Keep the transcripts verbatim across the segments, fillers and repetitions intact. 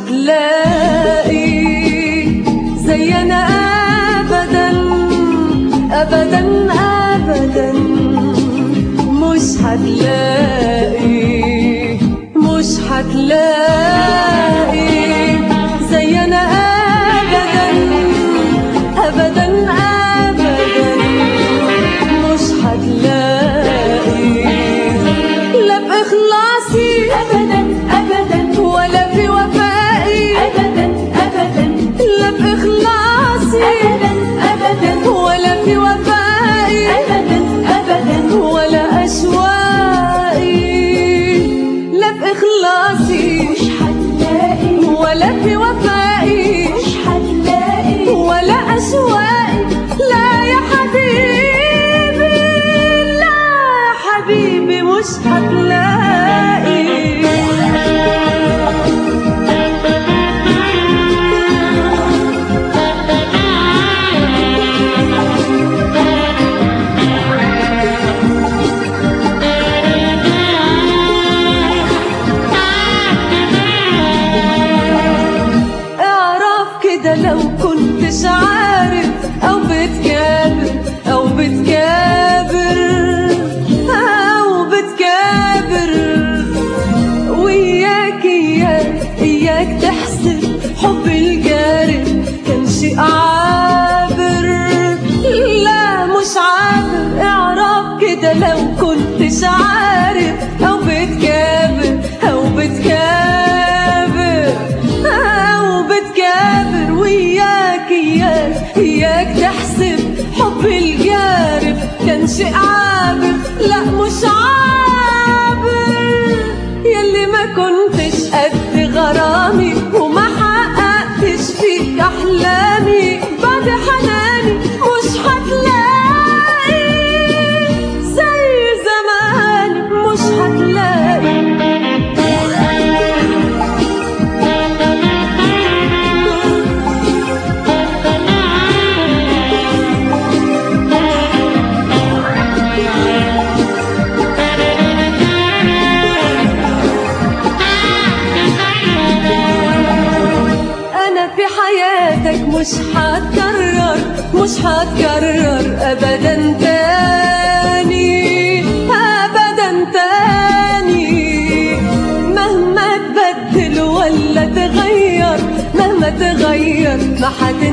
هتلاقي زي أنا أبدا أبدا أبدا، مش هتلاقي مش هتلاقي زي أنا أبدا أبدا أبدا، مش هتلاقي لا بإخلاصي أبدا أبدا ولا في وفائي أبدا أبدا، لا بإخلاصي أبدا أبدا ولا في وفائي أبدا أبدا، ولا أشواقي، لا بإخلاصي مش هتلاقي ولا في وفائي مش هتلاقي ولا أشواقي. لا يا حبيبي لا يا حبيبي مش هتلاقي. لو كنتش عارف أو بتكابر أو بتكابر أو بتكابر، وإياك إياك إياك تحسب حب الجارب كان شيء عابر. لا مش عابر، اعرف كده لو كنتش عارف أو بتكابر أو بتكابر أو بتكابر، وإياك إياك إياك تحسب حب الجارب كان شيء عابر. لا مش عابر، يلي ما كنتش قد غرامي وما حققتش فيك أحلامي، بعد حناني مش هتلاقي زي زمان، مش هتلاقي. في حياتك مش هتكرر مش هتكرر أبدا تاني أبدا تاني، مهما تبدل ولا تغير مهما تغير ما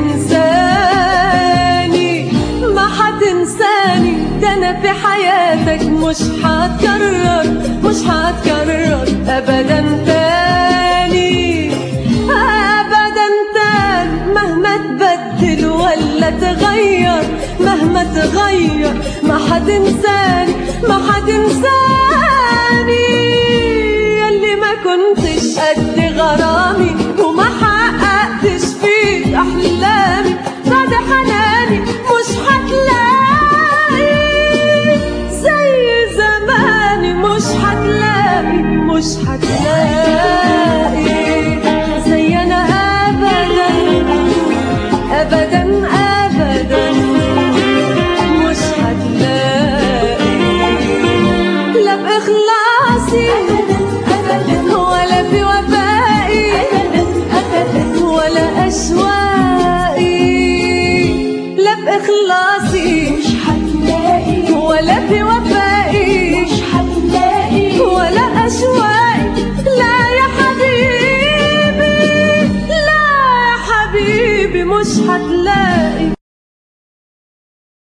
حتنساني ما حتنساني. ده أنا في حياتك مش هتكرر مش هتكرر أبدا تاني أبدا تاني، مهما تبدل ولا تغير مهما تغير ما حتنساني ما حتنساني. يلي ما كنتش قد غرامي وما حققتش فيك أحلامي، بعد حناني مش هتلاقي زي زماني، مش هتلاقي مش هتلاقي زي أنا أبدا أبدا أبدا، مش هتلاقي لا بإخلاصي